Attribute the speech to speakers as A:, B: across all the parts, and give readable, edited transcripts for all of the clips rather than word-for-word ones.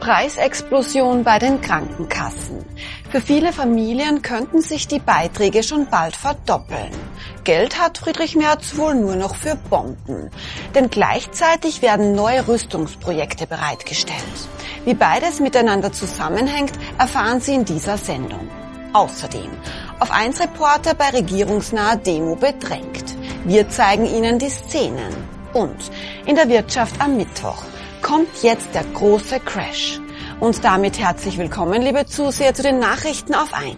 A: Preisexplosion bei den Krankenkassen. Für viele Familien könnten sich die Beiträge schon bald verdoppeln. Geld hat Friedrich Merz wohl nur noch für Bomben. Denn gleichzeitig werden neue Rüstungsprojekte bereitgestellt. Wie beides miteinander zusammenhängt, erfahren Sie in dieser Sendung. Außerdem, auf 1 Reporter bei regierungsnaher Demo bedrängt. Wir zeigen Ihnen die Szenen. Und in der Wirtschaft am Mittwoch kommt jetzt der große Crash. Und damit herzlich willkommen, liebe Zuseher, zu den Nachrichten auf 1.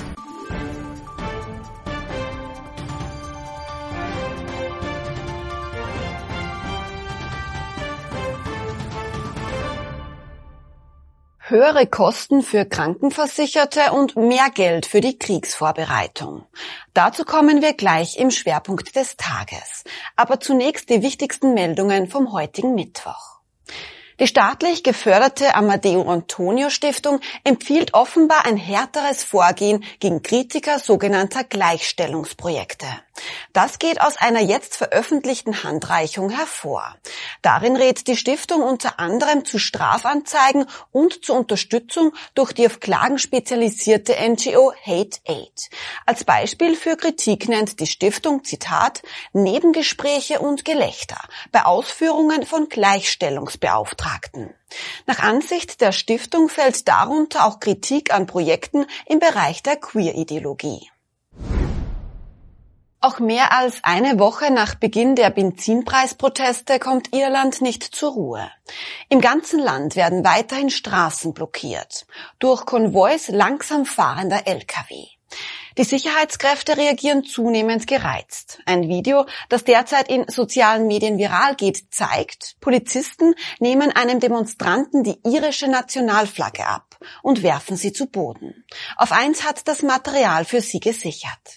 A: Höhere Kosten für Krankenversicherte und mehr Geld für die Kriegsvorbereitung. Dazu kommen wir gleich im Schwerpunkt des Tages. Aber zunächst die wichtigsten Meldungen vom heutigen Mittwoch. Die staatlich geförderte Amadeo Antonio Stiftung empfiehlt offenbar ein härteres Vorgehen gegen Kritiker sogenannter Gleichstellungsprojekte. Das geht aus einer jetzt veröffentlichten Handreichung hervor. Darin rät die Stiftung unter anderem zu Strafanzeigen und zur Unterstützung durch die auf Klagen spezialisierte NGO Hate Aid. Als Beispiel für Kritik nennt die Stiftung, Zitat, Nebengespräche und Gelächter bei Ausführungen von Gleichstellungsbeauftragten. Nach Ansicht der Stiftung fällt darunter auch Kritik an Projekten im Bereich der Queer-Ideologie. Auch mehr als eine Woche nach Beginn der Benzinpreisproteste kommt Irland nicht zur Ruhe. Im ganzen Land werden weiterhin Straßen blockiert, durch Konvois langsam fahrender Lkw. Die Sicherheitskräfte reagieren zunehmend gereizt. Ein Video, das derzeit in sozialen Medien viral geht, zeigt, Polizisten nehmen einem Demonstranten die irische Nationalflagge ab und werfen sie zu Boden. Auf 1 hat das Material für sie gesichert.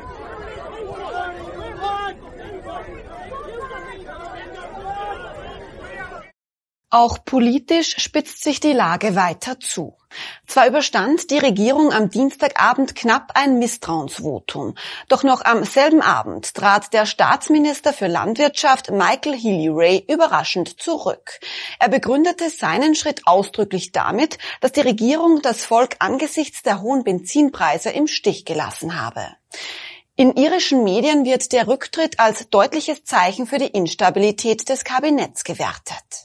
A: Auch politisch spitzt sich die Lage weiter zu. Zwar überstand die Regierung am Dienstagabend knapp ein Misstrauensvotum, doch noch am selben Abend trat der Staatsminister für Landwirtschaft Michael Healy-Rae überraschend zurück. Er begründete seinen Schritt ausdrücklich damit, dass die Regierung das Volk angesichts der hohen Benzinpreise im Stich gelassen habe. In irischen Medien wird der Rücktritt als deutliches Zeichen für die Instabilität des Kabinetts gewertet.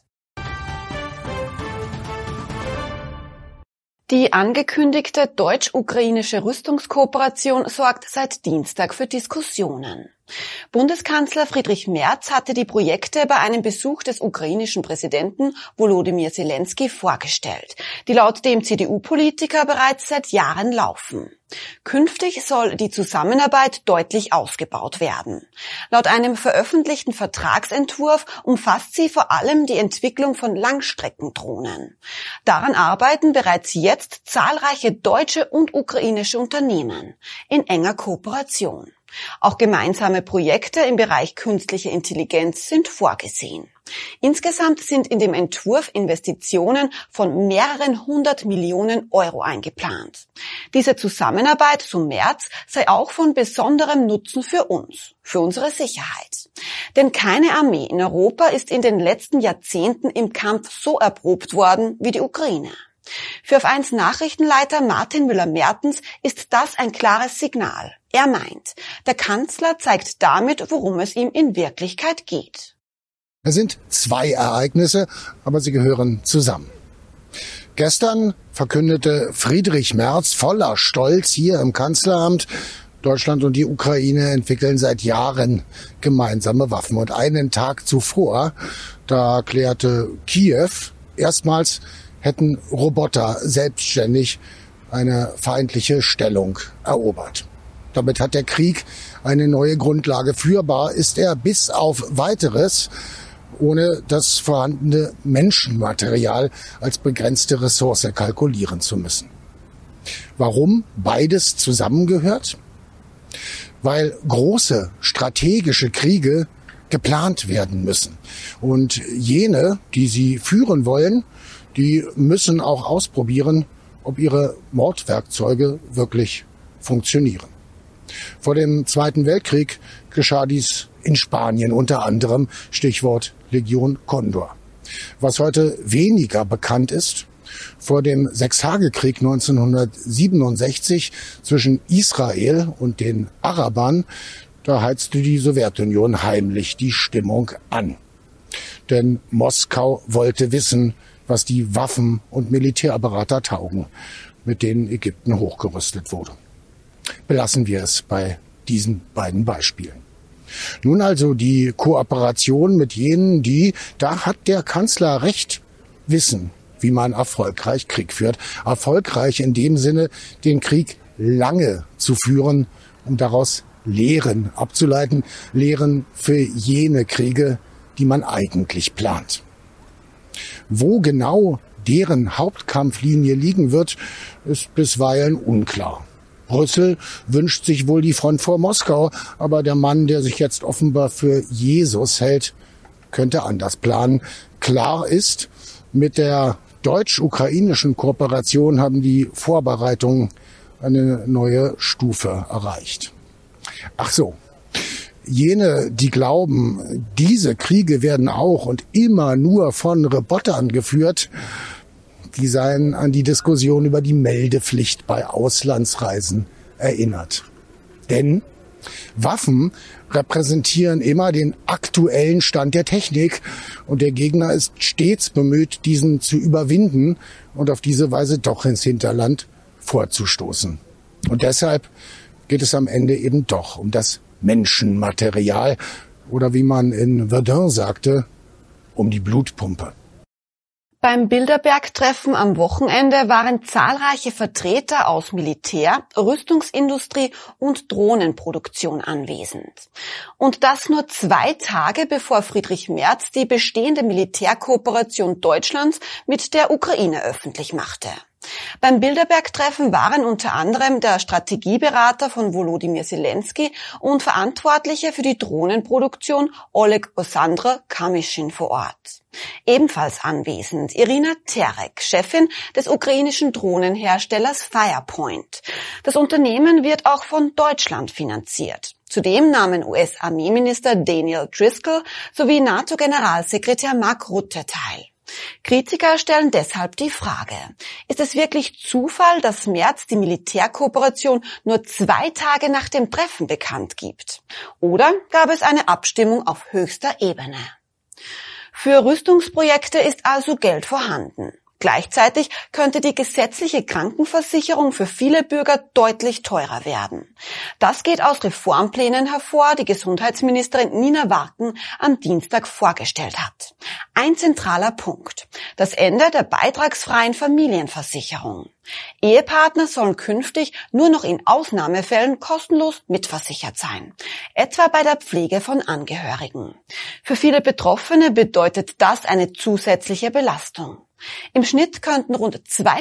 A: Die angekündigte deutsch-ukrainische Rüstungskooperation sorgt seit Dienstag für Diskussionen. Bundeskanzler Friedrich Merz hatte die Projekte bei einem Besuch des ukrainischen Präsidenten Volodymyr Zelensky vorgestellt, die laut dem CDU-Politiker bereits seit Jahren laufen. Künftig soll die Zusammenarbeit deutlich ausgebaut werden. Laut einem veröffentlichten Vertragsentwurf umfasst sie vor allem die Entwicklung von Langstreckendrohnen. Daran arbeiten bereits jetzt zahlreiche deutsche und ukrainische Unternehmen in enger Kooperation. Auch gemeinsame Projekte im Bereich künstliche Intelligenz sind vorgesehen. Insgesamt sind in dem Entwurf Investitionen von mehreren 100 Millionen Euro eingeplant. Diese Zusammenarbeit, so Merz, sei auch von besonderem Nutzen für uns, für unsere Sicherheit. Denn keine Armee in Europa ist in den letzten Jahrzehnten im Kampf so erprobt worden wie die Ukraine. Für Auf1 Nachrichtenleiter Martin Müller-Mertens ist das ein klares Signal. Er meint, der Kanzler zeigt damit, worum es ihm in Wirklichkeit geht.
B: Es sind 2 Ereignisse, aber sie gehören zusammen. Gestern verkündete Friedrich Merz voller Stolz hier im Kanzleramt, Deutschland und die Ukraine entwickeln seit Jahren gemeinsame Waffen. Und einen Tag zuvor, da erklärte Kiew, erstmals hätten Roboter selbstständig eine feindliche Stellung erobert. Damit hat der Krieg eine neue Grundlage. Führbar ist er bis auf Weiteres, ohne das vorhandene Menschenmaterial als begrenzte Ressource kalkulieren zu müssen. Warum beides zusammengehört? Weil große strategische Kriege geplant werden müssen. Und jene, die sie führen wollen, die müssen auch ausprobieren, ob ihre Mordwerkzeuge wirklich funktionieren. Vor dem Zweiten Weltkrieg geschah dies in Spanien unter anderem, Stichwort Legion Condor. Was heute weniger bekannt ist, Vor dem Sechstagekrieg 1967 zwischen Israel und den Arabern, da heizte die Sowjetunion heimlich die Stimmung an. Denn Moskau wollte wissen, was die Waffen- und Militärapparater taugen, mit denen Ägypten hochgerüstet wurde. Belassen wir es bei diesen beiden Beispielen. Nun also die Kooperation mit jenen, die, da hat der Kanzler recht, wissen, wie man erfolgreich Krieg führt. Erfolgreich in dem Sinne, den Krieg lange zu führen, um daraus Lehren abzuleiten, Lehren für jene Kriege, die man eigentlich plant. Wo genau deren Hauptkampflinie liegen wird, ist bisweilen unklar. Brüssel wünscht sich wohl die Front vor Moskau, aber der Mann, der sich jetzt offenbar für Jesus hält, könnte anders planen. Klar ist, mit der deutsch-ukrainischen Kooperation haben die Vorbereitungen eine neue Stufe erreicht. Ach so, jene, die glauben, diese Kriege werden auch und immer nur von Robotern geführt, die seien an die Diskussion über die Meldepflicht bei Auslandsreisen erinnert. Denn Waffen repräsentieren immer den aktuellen Stand der Technik und der Gegner ist stets bemüht, diesen zu überwinden und auf diese Weise doch ins Hinterland vorzustoßen. Und deshalb geht es am Ende eben doch um das Menschenmaterial oder wie man in Verdun sagte, um die Blutpumpe.
A: Beim Bilderberg-Treffen am Wochenende waren zahlreiche Vertreter aus Militär, Rüstungsindustrie und Drohnenproduktion anwesend. Und das nur 2 Tage bevor Friedrich Merz die bestehende Militärkooperation Deutschlands mit der Ukraine öffentlich machte. Beim Bilderberg-Treffen waren unter anderem der Strategieberater von Volodymyr Zelensky und Verantwortliche für die Drohnenproduktion Oleg Ossandr Kamyschin vor Ort. Ebenfalls anwesend Irina Terek, Chefin des ukrainischen Drohnenherstellers Firepoint. Das Unternehmen wird auch von Deutschland finanziert. Zudem nahmen US-Armeeminister Daniel Driscoll sowie NATO-Generalsekretär Mark Rutte teil. Kritiker stellen deshalb die Frage, ist es wirklich Zufall, dass Merz die Militärkooperation nur 2 Tage nach dem Treffen bekannt gibt? Oder gab es eine Abstimmung auf höchster Ebene? Für Rüstungsprojekte ist also Geld vorhanden. Gleichzeitig könnte die gesetzliche Krankenversicherung für viele Bürger deutlich teurer werden. Das geht aus Reformplänen hervor, die Gesundheitsministerin Nina Warken am Dienstag vorgestellt hat. Ein zentraler Punkt: das Ende der beitragsfreien Familienversicherung. Ehepartner sollen künftig nur noch in Ausnahmefällen kostenlos mitversichert sein, etwa bei der Pflege von Angehörigen. Für viele Betroffene bedeutet das eine zusätzliche Belastung. Im Schnitt könnten rund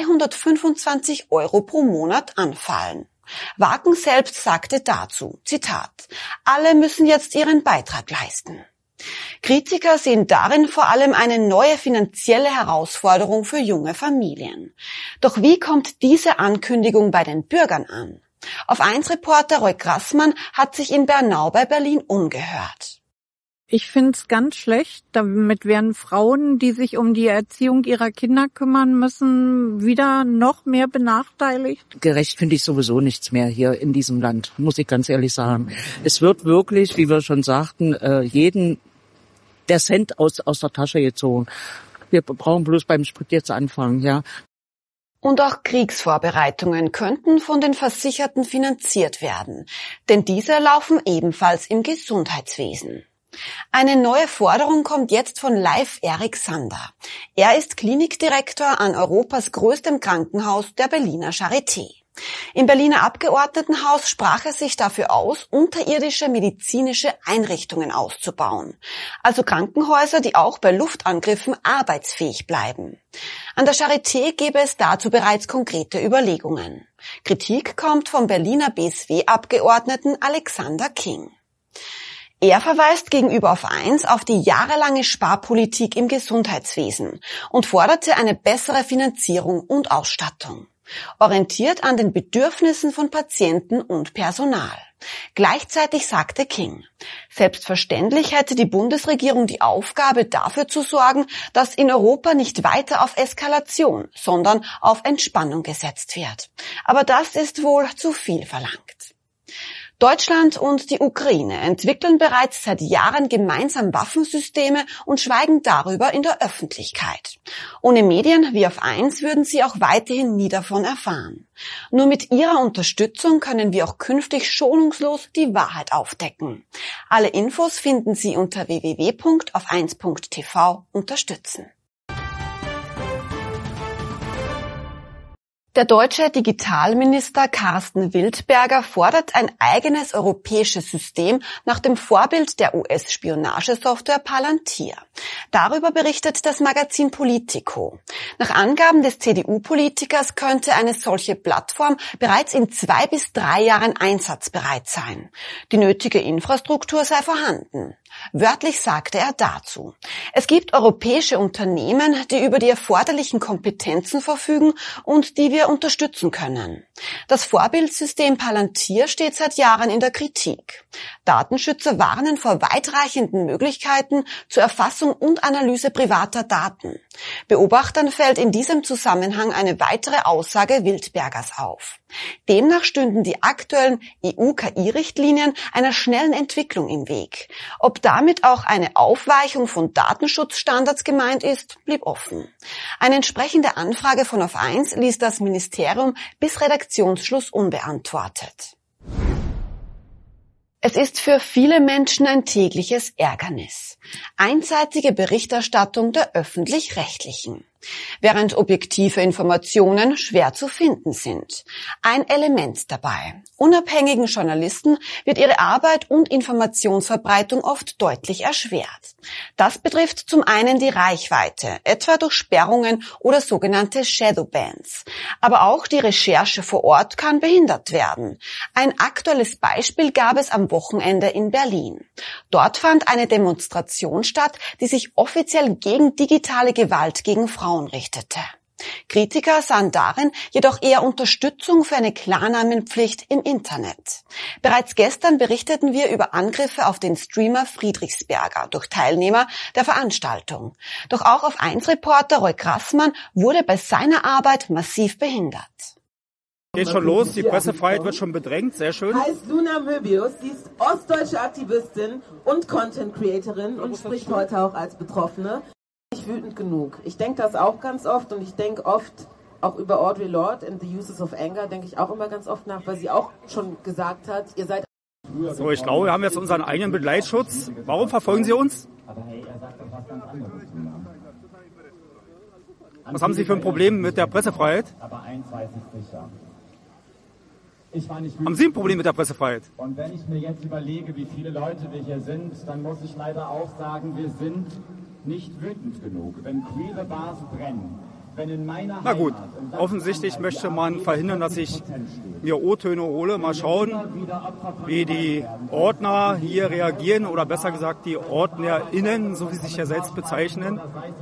A: 225 € pro Monat anfallen. Warken selbst sagte dazu, Zitat, alle müssen jetzt ihren Beitrag leisten. Kritiker sehen darin vor allem eine neue finanzielle Herausforderung für junge Familien. Doch wie kommt diese Ankündigung bei den Bürgern an? Auf 1-Reporter Roy Grassmann hat sich in Bernau bei Berlin umgehört.
C: Ich finde es ganz schlecht. Damit werden Frauen, die sich um die Erziehung ihrer Kinder kümmern müssen, wieder noch mehr benachteiligt.
D: Gerecht finde ich sowieso nichts mehr hier in diesem Land, muss ich ganz ehrlich sagen. Es wird wirklich, wie wir schon sagten, jeden der Cent aus der Tasche gezogen. Wir brauchen bloß beim Sprit jetzt anfangen, ja.
A: Und auch Kriegsvorbereitungen könnten von den Versicherten finanziert werden, denn diese laufen ebenfalls im Gesundheitswesen. Eine neue Forderung kommt jetzt von Leif Erik Sander. Er ist Klinikdirektor an Europas größtem Krankenhaus, der Berliner Charité. Im Berliner Abgeordnetenhaus sprach er sich dafür aus, unterirdische medizinische Einrichtungen auszubauen. Also Krankenhäuser, die auch bei Luftangriffen arbeitsfähig bleiben. An der Charité gäbe es dazu bereits konkrete Überlegungen. Kritik kommt vom Berliner BSW-Abgeordneten Alexander King. Er verweist gegenüber auf 1 auf die jahrelange Sparpolitik im Gesundheitswesen und forderte eine bessere Finanzierung und Ausstattung. orientiert an den Bedürfnissen von Patienten und Personal. Gleichzeitig sagte King, selbstverständlich hätte die Bundesregierung die Aufgabe, dafür zu sorgen, dass in Europa nicht weiter auf Eskalation, sondern auf Entspannung gesetzt wird. Aber das ist wohl zu viel verlangt. Deutschland und die Ukraine entwickeln bereits seit Jahren gemeinsam Waffensysteme und schweigen darüber in der Öffentlichkeit. Ohne Medien wie auf 1 würden sie auch weiterhin nie davon erfahren. Nur mit ihrer Unterstützung können wir auch künftig schonungslos die Wahrheit aufdecken. Alle Infos finden Sie unter www.auf1.tv unterstützen. Der deutsche Digitalminister Carsten Wildberger fordert ein eigenes europäisches System nach dem Vorbild der US-Spionagesoftware Palantir. Darüber berichtet das Magazin Politico. Nach Angaben des CDU-Politikers könnte eine solche Plattform bereits in 2 bis 3 Jahren einsatzbereit sein. Die nötige Infrastruktur sei vorhanden. Wörtlich sagte er dazu: Es gibt europäische Unternehmen, die über die erforderlichen Kompetenzen verfügen und die wir unterstützen können. Das Vorbildsystem Palantir steht seit Jahren in der Kritik. Datenschützer warnen vor weitreichenden Möglichkeiten zur Erfassung und Analyse privater Daten. Beobachtern fällt in diesem Zusammenhang eine weitere Aussage Wildbergers auf. Demnach stünden die aktuellen EU-KI-Richtlinien einer schnellen Entwicklung im Weg. Ob damit auch eine Aufweichung von Datenschutzstandards gemeint ist, blieb offen. Eine entsprechende Anfrage von Auf 1 ließ das Ministerium bis Redaktionsschluss unbeantwortet. Es ist für viele Menschen ein tägliches Ärgernis. Einseitige Berichterstattung der Öffentlich-Rechtlichen. Während objektive Informationen schwer zu finden sind. Ein Element dabei: Unabhängigen Journalisten wird ihre Arbeit und Informationsverbreitung oft deutlich erschwert. Das betrifft zum einen die Reichweite, etwa durch Sperrungen oder sogenannte Shadowbans. Aber auch die Recherche vor Ort kann behindert werden. Ein aktuelles Beispiel gab es am Wochenende in Berlin. Dort fand eine Demonstration statt, die sich offiziell gegen digitale Gewalt gegen Frauen richtete. Kritiker sahen darin jedoch eher Unterstützung für eine Klarnamenpflicht im Internet. Bereits gestern berichteten wir über Angriffe auf den Streamer Friedrichsberger durch Teilnehmer der Veranstaltung. Doch auch auf 1-Reporter Roy Grassmann wurde bei seiner Arbeit massiv behindert.
E: Geht schon los, die Pressefreiheit wird schon bedrängt, sehr schön.
F: Heißt Luna Möbius, sie ist ostdeutsche Aktivistin und Content-Creatorin und spricht heute auch als Betroffene. Nicht wütend genug. Ich denke das auch ganz oft und ich denke oft auch über Audre Lorde and the Uses of Anger, denke ich auch immer ganz oft nach, weil sie auch schon gesagt hat, ihr seid...
E: So, ich glaube, wir haben jetzt unseren eigenen Begleitschutz. Warum verfolgen Sie uns? Was haben Sie für ein Problem mit der Pressefreiheit?
G: Aber eins weiß ich sicher.
E: Haben Sie ein Problem mit der Pressefreiheit?
G: Und wenn ich mir jetzt überlege, wie viele Leute wir hier sind, dann muss ich leider auch sagen, wir sind nicht wütend genug. Wenn queere Bars brennen, wenn in meiner
E: Na gut,
G: Heimat,
E: offensichtlich möchte man verhindern, dass ich mir O-Töne hole. Mal schauen, wie die Ordner hier reagieren oder besser gesagt die OrdnerInnen, so wie sie sich ja selbst bezeichnen.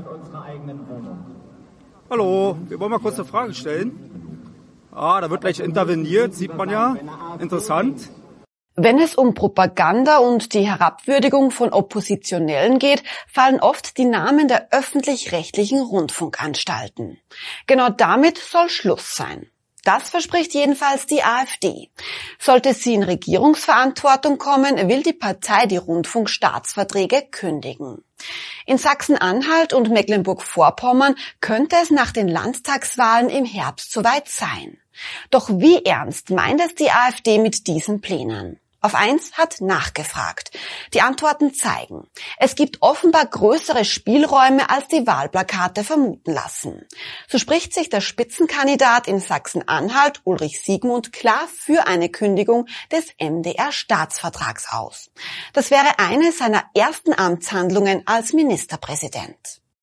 E: Hallo, wir wollen mal kurz eine Frage stellen. Da wird gleich interveniert, sieht man ja. Interessant.
A: Wenn es um Propaganda und die Herabwürdigung von Oppositionellen geht, fallen oft die Namen der öffentlich-rechtlichen Rundfunkanstalten. Genau damit soll Schluss sein. Das verspricht jedenfalls die AfD. Sollte sie in Regierungsverantwortung kommen, will die Partei die Rundfunkstaatsverträge kündigen. In Sachsen-Anhalt und Mecklenburg-Vorpommern könnte es nach den Landtagswahlen im Herbst soweit sein. Doch wie ernst meint es die AfD mit diesen Plänen? Auf 1 hat nachgefragt. Die Antworten zeigen, es gibt offenbar größere Spielräume, als die Wahlplakate vermuten lassen. So spricht sich der Spitzenkandidat in Sachsen-Anhalt, Ulrich Siegmund, klar für eine Kündigung des MDR-Staatsvertrags aus. Das wäre eine seiner ersten Amtshandlungen als Ministerpräsident.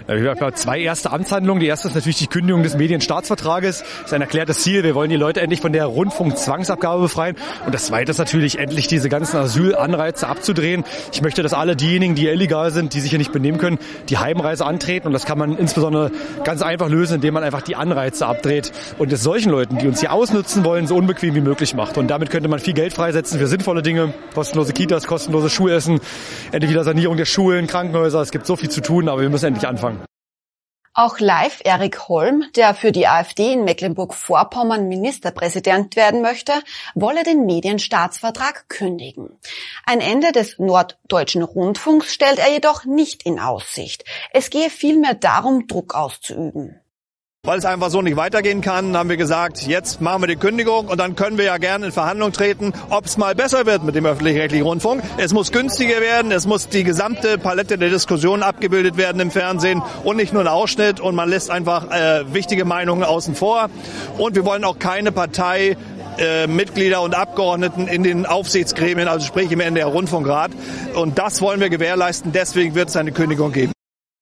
H: Wir haben 2 erste Amtshandlungen. Die erste ist natürlich die Kündigung des Medienstaatsvertrages. Das ist ein erklärtes Ziel. Wir wollen die Leute endlich von der Rundfunkzwangsabgabe befreien. Und das zweite ist natürlich, endlich diese ganzen Asylanreize abzudrehen. Ich möchte, dass alle diejenigen, die illegal sind, die sich hier nicht benehmen können, die Heimreise antreten. Und das kann man insbesondere ganz einfach lösen, indem man einfach die Anreize abdreht und es solchen Leuten, die uns hier ausnutzen wollen, so unbequem wie möglich macht. Und damit könnte man viel Geld freisetzen für sinnvolle Dinge. Kostenlose Kitas, kostenloses Schulessen, endlich wieder Sanierung der Schulen, Krankenhäuser. Es gibt so viel zu tun, aber wir müssen endlich anfangen.
A: Auch Live Erik Holm, der für die AfD in Mecklenburg-Vorpommern Ministerpräsident werden möchte, wolle den Medienstaatsvertrag kündigen. Ein Ende des Norddeutschen Rundfunks stellt er jedoch nicht in Aussicht. Es gehe vielmehr darum, Druck auszuüben.
I: Weil es einfach so nicht weitergehen kann, haben wir gesagt, jetzt machen wir die Kündigung und dann können wir ja gerne in Verhandlungen treten, ob es mal besser wird mit dem öffentlich-rechtlichen Rundfunk. Es muss günstiger werden, es muss die gesamte Palette der Diskussion abgebildet werden im Fernsehen und nicht nur ein Ausschnitt und man lässt einfach wichtige Meinungen außen vor. Und wir wollen auch keine Partei Mitglieder und Abgeordneten in den Aufsichtsgremien, also sprich im NDR Rundfunkrat. Und das wollen wir gewährleisten, deswegen wird es eine Kündigung geben.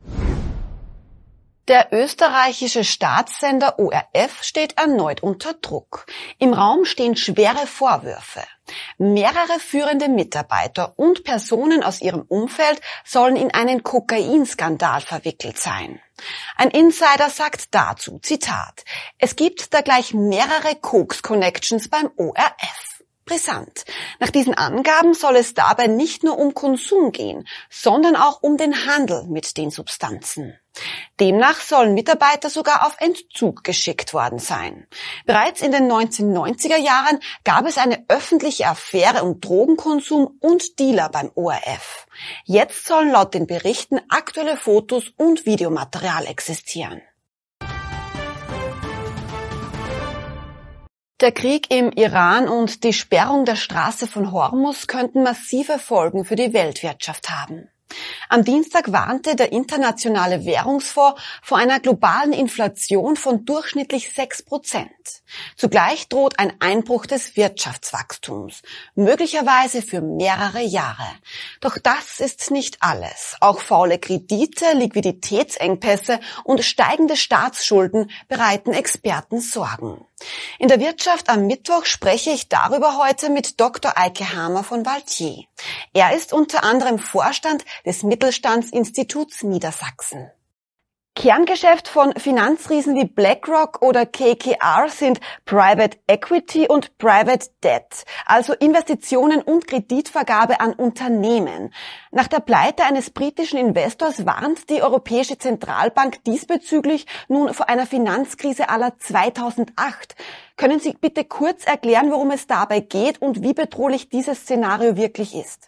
A: Der österreichische Staatssender ORF steht erneut unter Druck. Im Raum stehen schwere Vorwürfe. Mehrere führende Mitarbeiter und Personen aus ihrem Umfeld sollen in einen Kokainskandal verwickelt sein. Ein Insider sagt dazu, Zitat, es gibt da gleich mehrere Koks-Connections beim ORF. Brisant. Nach diesen Angaben soll es dabei nicht nur um Konsum gehen, sondern auch um den Handel mit den Substanzen. Demnach sollen Mitarbeiter sogar auf Entzug geschickt worden sein. Bereits in den 1990er Jahren gab es eine öffentliche Affäre um Drogenkonsum und Dealer beim ORF. Jetzt sollen laut den Berichten aktuelle Fotos und Videomaterial existieren. Der Krieg im Iran und die Sperrung der Straße von Hormuz könnten massive Folgen für die Weltwirtschaft haben. Am Dienstag warnte der Internationale Währungsfonds vor einer globalen Inflation von durchschnittlich 6%. Zugleich droht ein Einbruch des Wirtschaftswachstums, möglicherweise für mehrere Jahre. Doch das ist nicht alles. Auch faule Kredite, Liquiditätsengpässe und steigende Staatsschulden bereiten Experten Sorgen. In der Wirtschaft am Mittwoch spreche ich darüber heute mit Dr. Eike Hamer von Valtier. Er ist unter anderem Vorstand des Mittelstandsinstituts Niedersachsen. Kerngeschäft von Finanzriesen wie BlackRock oder KKR sind Private Equity und Private Debt, also Investitionen und Kreditvergabe an Unternehmen. Nach der Pleite eines britischen Investors warnt die Europäische Zentralbank diesbezüglich nun vor einer Finanzkrise à la 2008. Können Sie bitte kurz erklären, worum es dabei geht und wie bedrohlich dieses Szenario wirklich ist?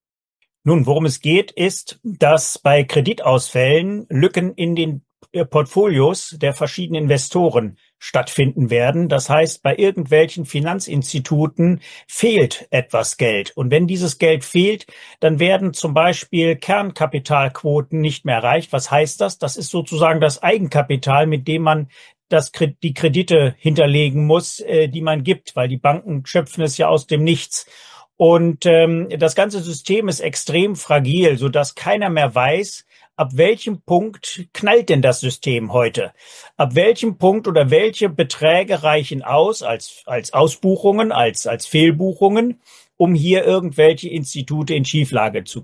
J: Nun, worum es geht, ist, dass bei Kreditausfällen Lücken in den Portfolios der verschiedenen Investoren stattfinden werden. Das heißt, bei irgendwelchen Finanzinstituten fehlt etwas Geld. Und wenn dieses Geld fehlt, dann werden zum Beispiel Kernkapitalquoten nicht mehr erreicht. Was heißt das? Das ist sozusagen das Eigenkapital, mit dem man die Kredite hinterlegen muss, die man gibt, weil die Banken schöpfen es ja aus dem Nichts. Und das ganze System ist extrem fragil, sodass keiner mehr weiß, ab welchem Punkt knallt denn das System heute? Ab welchem Punkt oder welche Beträge reichen aus als Ausbuchungen, als Fehlbuchungen, um hier irgendwelche Institute in Schieflage zu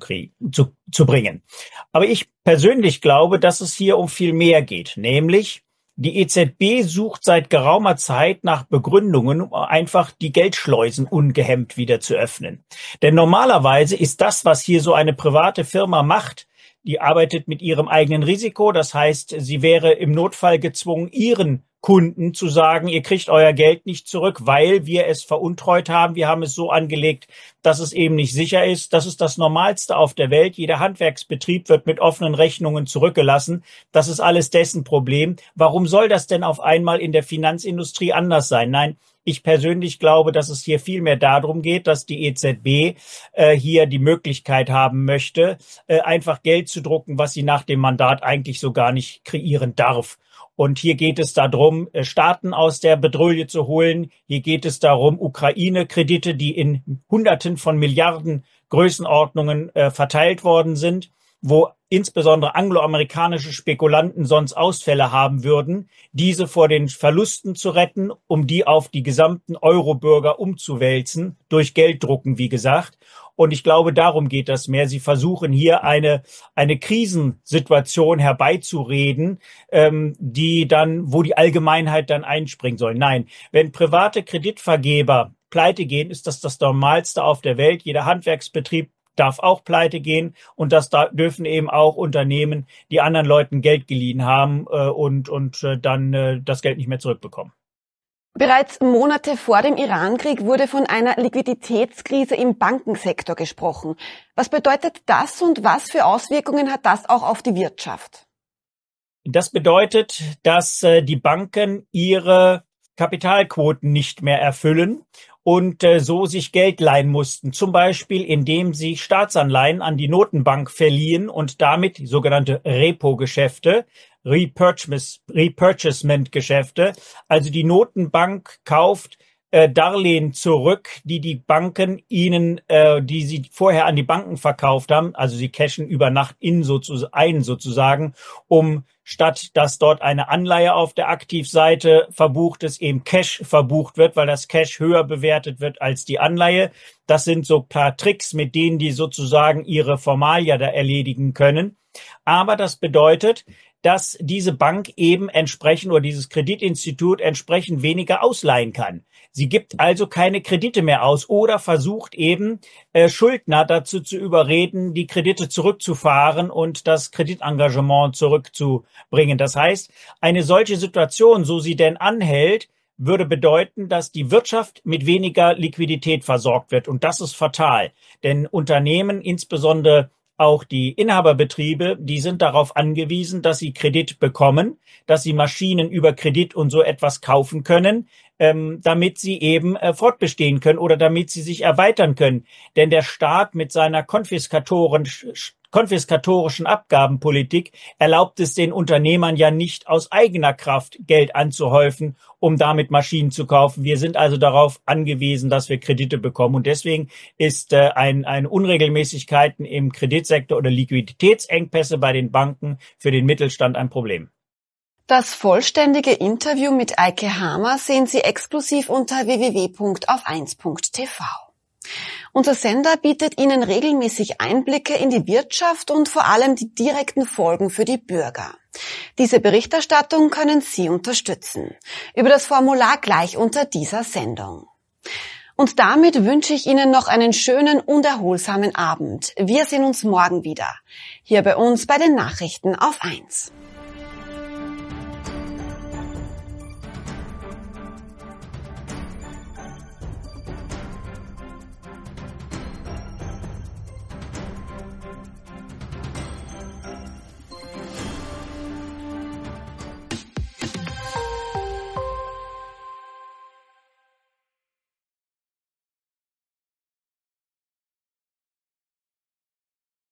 J: bringen? Aber ich persönlich glaube, dass es hier um viel mehr geht, nämlich die EZB sucht seit geraumer Zeit nach Begründungen, um einfach die Geldschleusen ungehemmt wieder zu öffnen. Denn normalerweise ist das, was hier so eine private Firma macht, die arbeitet mit ihrem eigenen Risiko. Das heißt, sie wäre im Notfall gezwungen, ihren Kunden zu sagen, ihr kriegt euer Geld nicht zurück, weil wir es veruntreut haben. Wir haben es so angelegt, dass es eben nicht sicher ist. Das ist das Normalste auf der Welt. Jeder Handwerksbetrieb wird mit offenen Rechnungen zurückgelassen. Das ist alles dessen Problem. Warum soll das denn auf einmal in der Finanzindustrie anders sein? Nein, ich persönlich glaube, dass es hier viel mehr darum geht, dass die EZB hier die Möglichkeit haben möchte, einfach Geld zu drucken, was sie nach dem Mandat eigentlich so gar nicht kreieren darf. Und hier geht es darum, Staaten aus der Bedrohung zu holen. Hier geht es darum, Ukraine-Kredite, die in Hunderten von Milliarden Größenordnungen verteilt worden sind. wo insbesondere angloamerikanische Spekulanten sonst Ausfälle haben würden, diese vor den Verlusten zu retten, um die auf die gesamten Euro-Bürger umzuwälzen, durch Gelddrucken, wie gesagt. Und ich glaube, darum geht das mehr. Sie versuchen hier eine Krisensituation herbeizureden, wo die Allgemeinheit dann einspringen soll. Nein, wenn private Kreditvergeber pleite gehen, ist das Normalste auf der Welt. Jeder Handwerksbetrieb darf auch pleite gehen und dürfen eben auch Unternehmen, die anderen Leuten Geld geliehen haben und dann das Geld nicht mehr zurückbekommen.
A: Bereits Monate vor dem Irankrieg wurde von einer Liquiditätskrise im Bankensektor gesprochen. Was bedeutet das und was für Auswirkungen hat das auch auf die Wirtschaft?
J: Das bedeutet, dass die Banken ihre Kapitalquoten nicht mehr erfüllen und so sich Geld leihen mussten, zum Beispiel indem sie Staatsanleihen an die Notenbank verliehen und damit sogenannte Repo-Geschäfte, Repurchasement-Geschäfte, also die Notenbank kauft Darlehen zurück, die Banken ihnen, die sie vorher an die Banken verkauft haben, also sie cashen über Nacht sozusagen, um statt dass dort eine Anleihe auf der Aktivseite verbucht ist, eben Cash verbucht wird, weil das Cash höher bewertet wird als die Anleihe. Das sind so ein paar Tricks, mit denen die sozusagen ihre Formalia da erledigen können. Aber das bedeutet, dass diese Bank eben entsprechend oder dieses Kreditinstitut entsprechend weniger ausleihen kann. Sie gibt also keine Kredite mehr aus oder versucht eben Schuldner dazu zu überreden, die Kredite zurückzufahren und das Kreditengagement zurückzubringen. Das heißt, eine solche Situation, so sie denn anhält, würde bedeuten, dass die Wirtschaft mit weniger Liquidität versorgt wird. Und das ist fatal. Denn Unternehmen, insbesondere auch die Inhaberbetriebe, die sind darauf angewiesen, dass sie Kredit bekommen, dass sie Maschinen über Kredit und so etwas kaufen können, damit sie eben fortbestehen können oder damit sie sich erweitern können. Denn der Staat mit seiner konfiskatorischen Abgabenpolitik erlaubt es den Unternehmern ja nicht aus eigener Kraft Geld anzuhäufen, um damit Maschinen zu kaufen. Wir sind also darauf angewiesen, dass wir Kredite bekommen. Und deswegen ist ein Unregelmäßigkeiten im Kreditsektor oder Liquiditätsengpässe bei den Banken für den Mittelstand ein Problem.
A: Das vollständige Interview mit Eike Hamer sehen Sie exklusiv unter www.auf1.tv. Unser Sender bietet Ihnen regelmäßig Einblicke in die Wirtschaft und vor allem die direkten Folgen für die Bürger. Diese Berichterstattung können Sie unterstützen. Über das Formular gleich unter dieser Sendung. Und damit wünsche ich Ihnen noch einen schönen und erholsamen Abend. Wir sehen uns morgen wieder. Hier bei uns bei den Nachrichten auf 1.